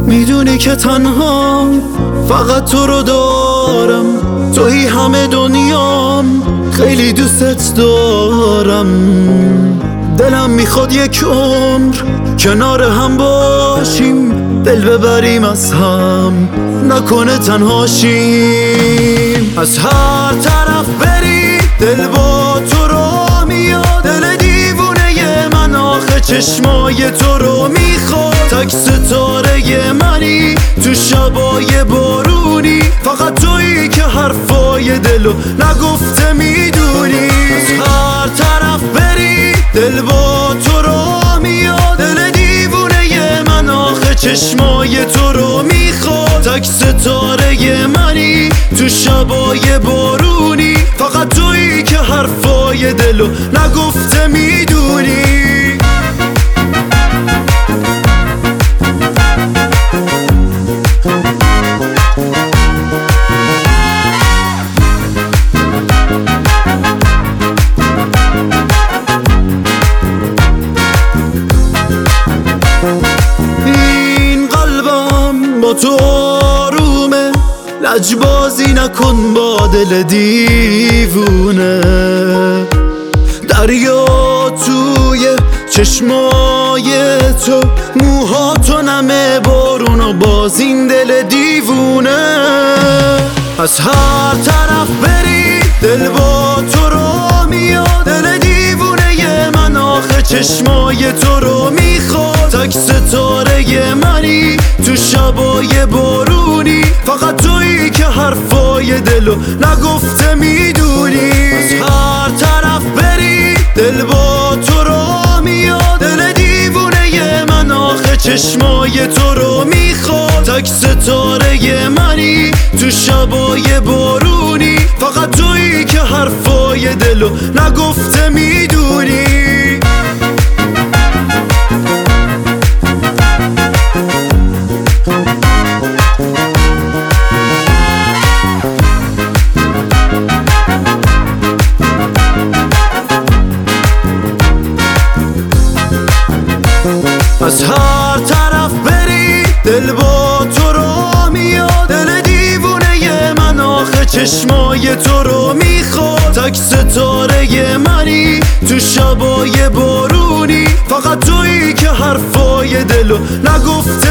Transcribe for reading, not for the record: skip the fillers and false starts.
میدونی که تنها فقط تو رو دارم، توی همه دنیام، خیلی دوستت دارم. دلم میخواد یک عمر کنار هم باشیم، دل ببریم از هم، نکنه تنها شیم. از هر طرف بری دل با تو رو میاد، دل دیوونه من آخه چشمای تو رو میخواد. تک ستاره منی تو شبای بارونی، فقط تویی که حرفای دلو نگفته میدونی. از هر طرف بری دل با تو رو میاد، دل دیوونه من آخه چشمای تو رو میخواد. تک ستاره منی تو شبای بارونی، فقط تویی که حرفای دلو نگفته میدونی. این قلبم با تو آرومه، لجبازی نکن با دل دیوونه. دریا توی چشمای تو، موها تو نمه بارون و باز این دل دیوونه. از هر طرف بری دل با تو رو میاد، دل دیوونه من آخه چشمای تو رو میخواد. تک ستاره منی تو شبای بارونی، فقط تویی که حرفای دلو نگفته میدونی. از هر طرف بری دل با تو رو میاد، دل دیوونه من آخه چشمای تو رو میخواد. تک ستاره منی تو شبای بارونی، فقط تویی که حرفای دلو نگفته میدونی. از هر طرف بری دل با تو رو میاد، دل دیوونه من آخه چشمای تو رو میخواد. تک ستاره منی تو شبای بارونی، فقط تویی که حرفای دلو نگفته